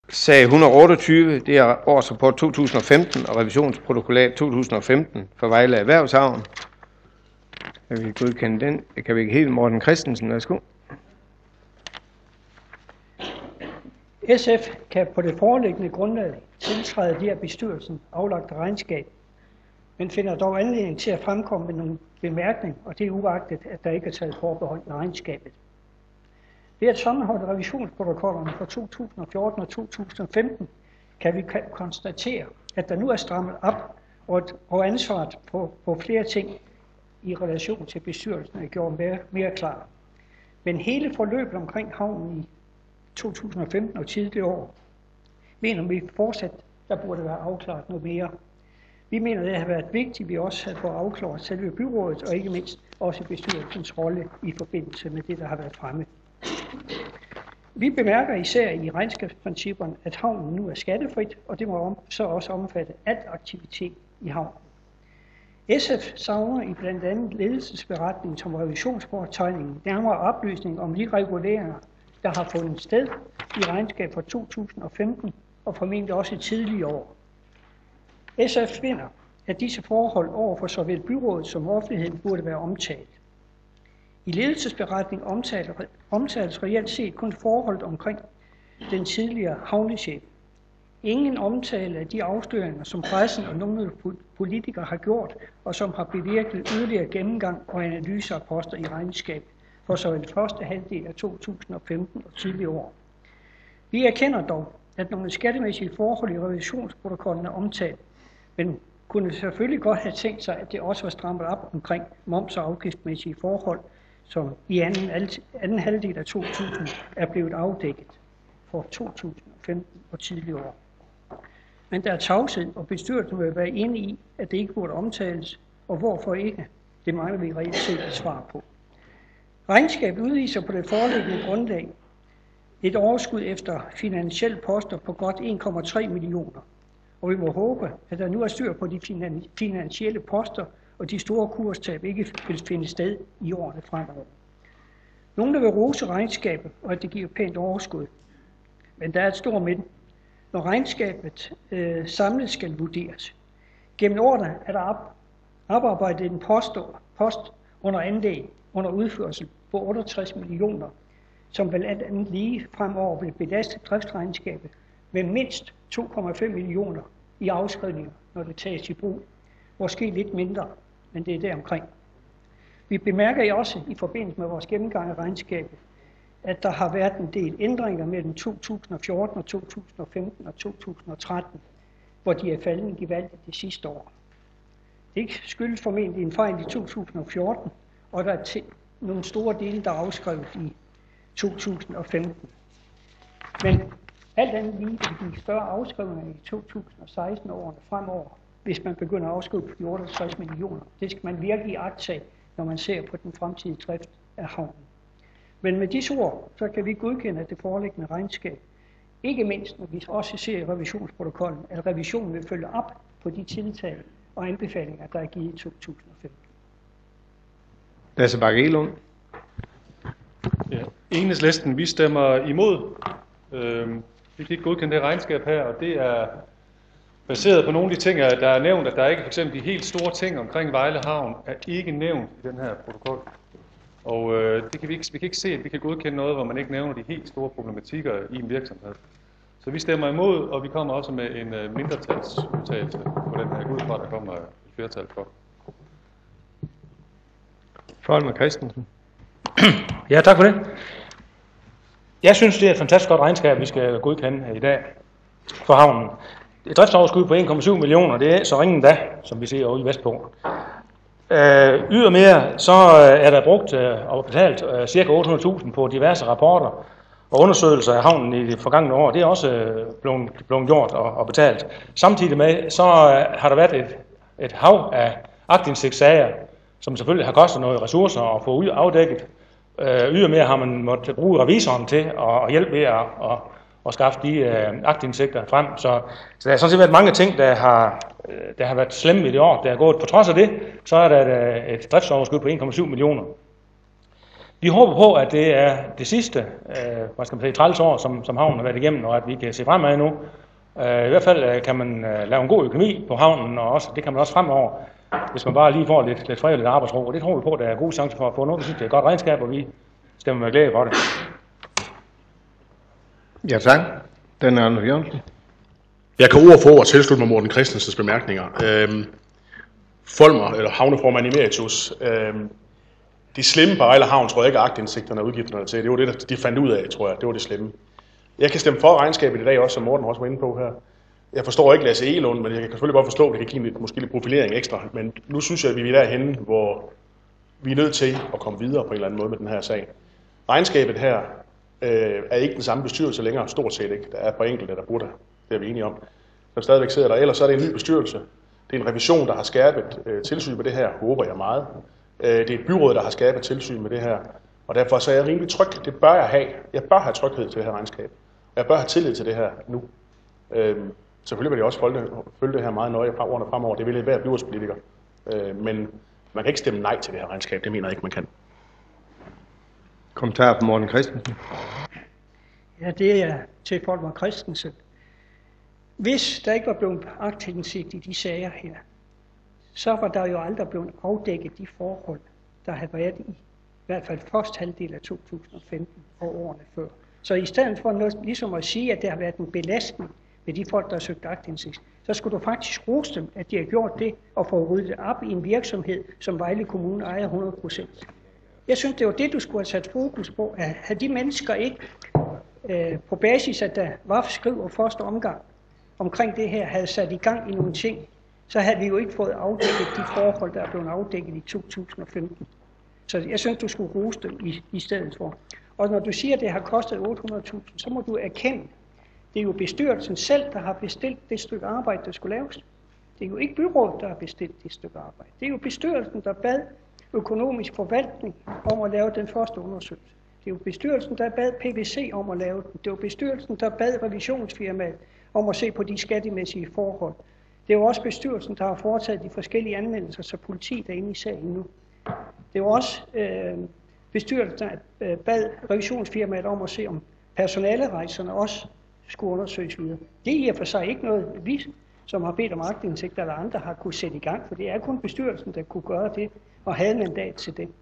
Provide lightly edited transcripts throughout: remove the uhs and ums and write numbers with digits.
Sag 128, det er årsrapport 2015 og revisionsprotokollat 2015 for Vejle Erhvervshavn. Kan vi godkende den? Det kan vi ikke helt. Morten Christensen, værsgo. SF kan på det foreliggende grundlag tiltræde det af bestyrelsen aflagte regnskab, men finder dog anledning til at fremkomme med nogle bemærkninger, og det er uagtet, at der ikke er taget forbehold med regnskabet. Ved at sammenholde revisionsprotokollerne for 2014 og 2015, kan vi konstatere, at der nu er strammet op, og ansvaret på flere ting i relation til bestyrelsen er gjort mere klar. Men hele forløbet omkring havnen i 2015 og tidligere år, mener vi fortsat, der burde være afklaret noget mere. Vi mener, det har været vigtigt, at vi også har fået afklaret selve byrådet, og ikke mindst også bestyrelsens rolle i forbindelse med det, der har været fremme. Vi bemærker især i regnskabsprincipperne, at havnen nu er skattefrit, og det må så også omfatte al aktivitet i havnen. SF savner i blandt andet ledelsesberetningen som revisionsfortegningen nærmere oplysning om de reguleringer, der har fundet sted i regnskab for 2015 og formentlig også i tidligere år. SF finder, at disse forhold over for såvel byrådet som offentligheden burde være omtalt. I ledelsesberetningen omtales reelt set kun forholdet omkring den tidligere havnechef. Ingen omtale af de afsløringer, som pressen og nogle politikere har gjort, og som har bevirket yderligere gennemgang og analyser af poster i regnskab for såvel første halvdel af 2015 og tidligere år. Vi erkender dog, at nogle skattemæssige forhold i revisionsprotokollen er omtalt, men kunne selvfølgelig godt have tænkt sig, at det også var strammet op omkring moms- og afgiftsmæssige forhold, som i anden halvdel af 2000 er blevet afdækket for 2015 og tidligere år. Men der er tavshed, og bestyrelsen vil være enige i, at det ikke burde omtales, og hvorfor ikke, det mangler vi reelt set et svar på. Regnskabet udviser på det foreliggende grundlag et overskud efter finansielle poster på godt 1,3 millioner, og vi må håbe, at der nu er styr på de finansielle poster, og de store kurstab ikke vil finde sted i årene fremover. Nogle vil rose regnskabet, og at det giver pænt overskud. Men der er et stort men. Når regnskabet samlet skal vurderes. Gennem årene er der oparbejdet en post under anlæg, under udførsel på 68 millioner, som vel alt andet lige fremover vil belaste driftsregnskabet med mindst 2,5 millioner i afskrivninger, når det tages i brug. Måske lidt mindre, men det er deromkring. Vi bemærker også i forbindelse med vores gennemgang af regnskabet, at der har været en del ændringer mellem 2014 og 2015 og 2013, hvor de er faldet gevaldigt det sidste år. Det skyldes formentlig en fejl i 2014, og der er nogle store dele, der er afskrevet i 2015. Men alt andet lige vil give større afskrivninger i 2016 årene fremover, hvis man begynder at afskrive på de 68 millioner. Det skal man virkelig iagttage, når man ser på den fremtidige drift af havnen. Men med disse ord, så kan vi godkende det foreliggende regnskab. Ikke mindst, når vi også ser i revisionsprotokollen, at revisionen vil følge op på de tiltag og anbefalinger, der er givet i 2015. Lasse Bakke-Elund. Ja. Enhedslisten, vi stemmer imod. Vi kan ikke godkende det regnskab her, og det er baseret på nogle af de ting, der er nævnt, at der ikke f.eks. de helt store ting omkring Vejle Havn er ikke nævnt i den her protokol. Og vi kan ikke se, at vi kan godkende noget, hvor man ikke nævner de helt store problematikker i en virksomhed. Så vi stemmer imod, og vi kommer også med en mindretalsudtalelse på den her. Ud fra, der kommer et flertal for. Folmer Christensen. Ja, tak for det. Jeg synes, det er et fantastisk godt regnskab, vi skal godkende her i dag for havnen. Et driftsoverskud på 1,7 millioner, det er så ringen da, som vi ser over i Vestpå. Ydermere så er der brugt og betalt ca. 800.000 på diverse rapporter og undersøgelser af havnen i det forgangne år. Det er også blevet gjort og betalt. Samtidig med, så har der været et hav af aktindsigtssager, som selvfølgelig har kostet noget ressourcer at få afdækket. Ydermere har man måttet bruge revisoren til at hjælpe ved at skaffe de aktindsigter frem. Så der er sådan set været mange ting, der har været slemme i det år, der er gået. På trods af det, så er der et driftsoverskud på 1,7 millioner. Vi håber på, at det er det sidste, træls år, som havnen har været igennem, og at vi kan se fremad nu. I hvert fald kan man lave en god økonomi på havnen, og også, det kan man også fremover, hvis man bare lige får lidt fred og lidt arbejdsro. Og det tror vi på, at der er gode chancer for at få noget. Vi synes, det er et godt regnskab, og vi stemmer med glæde for det. Ja, tak. Den er Anders Jørgensen. Jeg kan ord for ord tilslutte mig Morten Christensens bemærkninger. Folmer, eller havneformand emeritus, de slemme på Vejle Havn, tror jeg ikke, at aktindsigterne og udgifterne til. Det var det, de fandt ud af, tror jeg. Det var det slemme. Jeg kan stemme for regnskabet i dag også, som Morten også var inde på her. Jeg forstår ikke Lasse Egelund, men jeg kan selvfølgelig godt forstå, at det kan give måske lidt profilering ekstra. Men nu synes jeg, at vi er derhenne, hvor vi er nødt til at komme videre på en eller anden måde med den her sag. Regnskabet her er ikke den samme bestyrelse længere, stort set ikke. Der er et par enkelte, der burde, det er vi enige om. Der stadigvæk sidder der. Ellers så er det en ny bestyrelse. Det er en revision, der har skærpet tilsyn med det her, håber jeg meget. Det er et byråd, der har skærpet tilsyn med det her. Og derfor så er jeg rimelig tryg. Det bør jeg have. Jeg bør have tryghed til det her regnskab. Jeg bør have tillid til det her nu. Selvfølgelig vil jeg også følge det her meget nøje årene fremover. Det vil jeg være byrådspolitiker. Men man kan ikke stemme nej til det her regnskab. Det mener jeg ikke, man kan. Kommentar fra Morten Christensen. Ja, det er til Folmer Christensen. Hvis der ikke var blevet aktindsigt i de sager her, så var der jo aldrig blevet afdækket de forhold, der havde været i hvert fald første halvdel af 2015 og årene før. Så i stedet for noget, ligesom at sige, at der har været en belastning ved de folk, der har søgt aktindsigt, så skulle du faktisk rose dem, at de har gjort det og få ryddet op i en virksomhed, som Vejle Kommune ejer 100%. Jeg synes, det var det, du skulle have sat fokus på, at have de mennesker ikke på basis af, der var skriver første omgang omkring det her, havde sat i gang i nogle ting, så havde vi jo ikke fået afdækket de forhold, der er blevet afdækket i 2015. Så jeg synes, du skulle rose dem i stedet for. Og når du siger, at det har kostet 800.000, så må du erkende, det er jo bestyrelsen selv, der har bestilt det stykke arbejde, der skulle laves. Det er jo ikke byrådet, der har bestilt det stykke arbejde. Det er jo bestyrelsen, der bad økonomisk forvaltning om at lave den første undersøgelse. Det er jo bestyrelsen, der bad PwC om at lave den. Det var bestyrelsen, der bad revisionsfirmaet om at se på de skattemæssige forhold. Det er jo også bestyrelsen, der har foretaget de forskellige anmeldelser, så politiet er inde i sagen nu. Det var også bestyrelsen, der bad revisionsfirmaet om at se, om personalerejserne også skulle undersøges videre. Det er i og for sig ikke noget, vi, som har bedt om aktindsigt, eller andre har kunne sætte i gang, for det er kun bestyrelsen, der kunne gøre det, og havde mandat til det.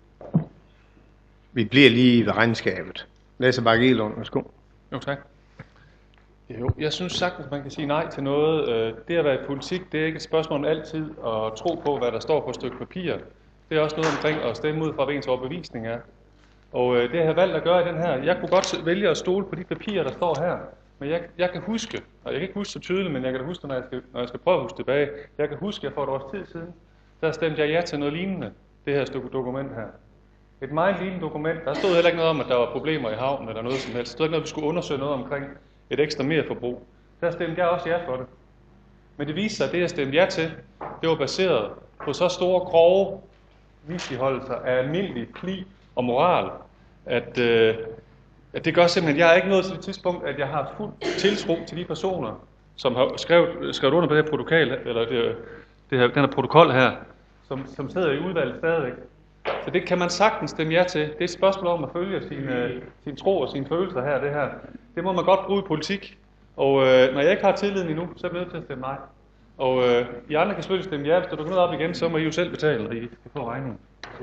Vi bliver lige ved regnskabet. Lasse Bagge Egelund, værsgo. Jo, tak. Jo, jeg synes sagtens, man kan sige nej til noget. Det at være i politik, det er ikke et spørgsmål om altid at tro på, hvad der står på et stykke papir. Det er også noget omkring at stemme ud fra, hvad ens overbevisning er. Og det har jeg valgt at gøre i den her. Jeg kunne godt vælge at stole på de papirer, der står her. Men jeg kan huske, og jeg kan ikke huske så tydeligt, men jeg kan huske, når jeg skal prøve at huske tilbage. Jeg kan huske, at for et års tid siden, der stemte jeg ja til noget lignende, det her stykke dokument her. Et meget lignende dokument. Der stod heller ikke noget om, at der var problemer i havnen eller noget som helst. Der stod ikke noget, at vi skulle undersøge noget omkring et ekstra merforbrug. Der stemte jeg også ja for det. Men det viste sig, at det jeg stemte ja til, det var baseret på så store, grove misligholdelser af almindelig pli og moral, at det gør simpelthen, jeg er ikke nået til det tidspunkt, at jeg har fuld tiltro til de personer, som har skrevet under på det her protokol, eller den her protokol her, som sidder i udvalget stadigvæk. Så det kan man sagtens stemme ja til. Det er et spørgsmål om at følge sin tro og sine følelser her. Det her. Det må man godt bruge i politik. Og når jeg ikke har tilliden endnu, så er jeg nødt til at stemme nej. Og I andre kan selvfølgelig stemme ja. Hvis der dukker noget op igen, så må I jo selv betale, og I kan få regningen.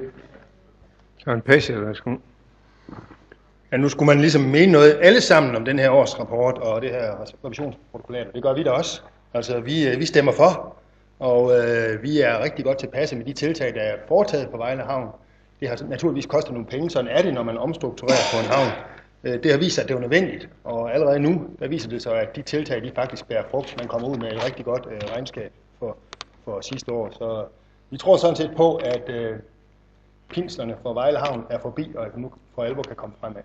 Søren Pescher, værsgo. Ja, nu skulle man ligesom mene noget alle sammen om den her årsrapport og det her revisionsprotokollat. Det gør vi da også. Altså, vi stemmer for, og vi er rigtig godt tilpasset med de tiltag, der er foretaget på Vejle Havn. Det har naturligvis kostet nogle penge, sådan er det, når man omstrukturerer på en havn. Det har vist sig, at det var nødvendigt, og allerede nu der viser det sig, at de tiltag de faktisk bærer frugt. Man kommer ud med et rigtig godt regnskab for sidste år. Så vi tror sådan set på, at pinslerne for Vejle Havn er forbi, og at nu for alvor kan komme fremad.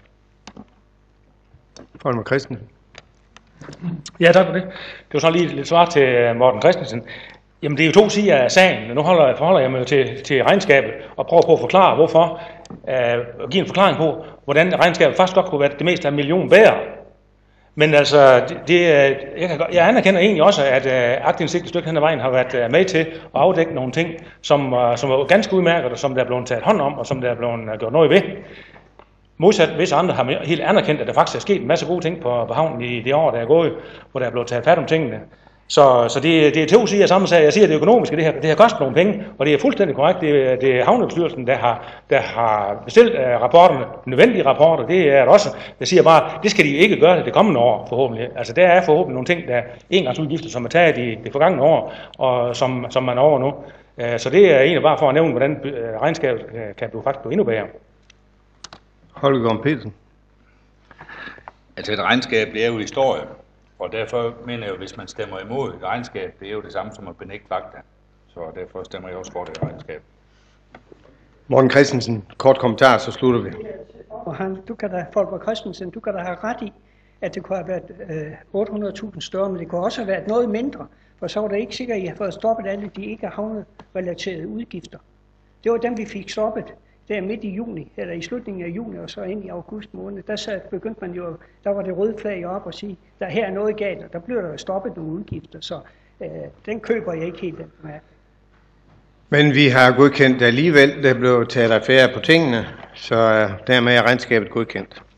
Folmer Christensen. Ja, tak for det. Det var så lige lidt svar til Morten Christensen. Jamen, det er jo to sider af sagen. Nu forholder jeg mig til regnskabet og prøver på at forklare, hvorfor. Og give en forklaring på, hvordan regnskabet faktisk godt kunne være det meste af en million værd. Men altså, jeg anerkender egentlig også, at aktindsigt et stykke hen ad vejen har været med til at afdække nogle ting, som var ganske udmærket, og som der er blevet taget hånd om, og som der er blevet gjort noget ved. Modsat visse andre har helt anerkendt, at der faktisk er sket en masse gode ting på havnen i det år, der er gået, hvor der er blevet taget fat om tingene. Så det er to sider af samme sag. Jeg siger, at det økonomiske, det har kostet nogle penge, og det er fuldstændig korrekt. Det er havnebestyrelsen, der har bestilt rapporterne, nødvendige rapporter. Det er det også. Jeg siger bare, det skal de ikke gøre det kommende år, forhåbentlig. Altså, der er forhåbentlig nogle ting, der er engangsudgifter, som er taget i det forgangne år, og som man er over nu. Så det er egentlig bare for at nævne, hvordan regnskabet kan faktisk blive endnu bedre. Holger Petersen. Altså et regnskab, det er jo historie, og derfor mener jeg jo, hvis man stemmer imod et regnskab, det er jo det samme som at benægte fakta. Så derfor stemmer jeg også for det regnskab. Morten Christensen, kort kommentar, så slutter vi. Og Folker Christensen, du kan da have ret i, at det kunne have været 800.000 større, men det kunne også have været noget mindre, for så var det ikke sikkert, at I har fået stoppet alle de ikke havnerelaterede udgifter. Det var dem, vi fik stoppet der midt i juni, eller i slutningen af juni, og så ind i august måned. Begyndte man jo, der var det røde flag op og sige, der her er noget galt, og der blev der stoppet nogle udgifter, så den køber jeg ikke helt med. Men vi har godkendt alligevel, der blev taget affære på tingene, så dermed er regnskabet godkendt.